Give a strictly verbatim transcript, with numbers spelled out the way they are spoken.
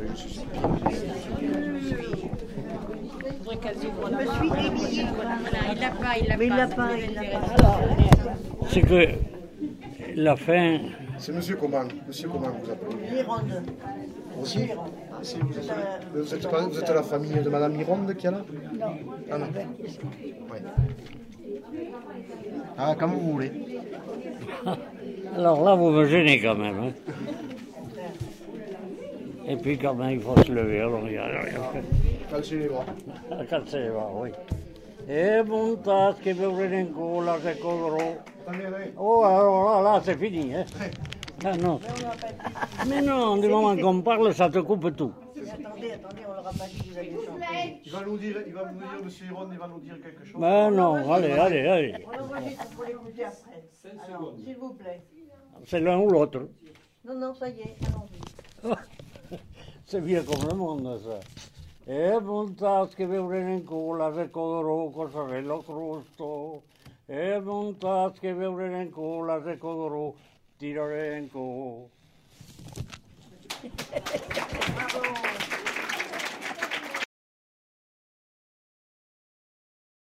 Il l'a pas, il l'a Mais il pas. l'a pas, il l'a pas. C'est que la fin, C'est monsieur comment Monsieur comment vous appelez Mironde. Aussi Si vous, êtes, vous, êtes pas- vous êtes la famille de Madame Mironde qui est là Non. Ah non. Ouais. Ah, comme vous voulez. alors là vous me gênez quand même. Hein. Et puis quand même il faut se lever, alors il y a rien. Calcez les bras. Cazzo va, oui. E montas che bevrene in cola, che coloro. Attendez, attendez. Oh, alors là, là, c'est fini, hein. Ah non. Mais non, du moment qu'on parle, ça te coupe tout. Attendez, attendez, on leur a pas dit que vous alliez chanter. Il va nous dire, il va nous dire, monsieur Hiron, il va nous dire quelque chose. Mais non, allez, allez, allez. On l'enregistre pour l'écouter après. Alors, s'il vous plaît. C'est l'un ou l'autre. Non, non, ça y est, allons-y. C'est vieux comme le monde, ça. E montas che bevrene in cola, che coloro, cosarello crusto. E montas che bevrene in cola, che coloro, tirarenco.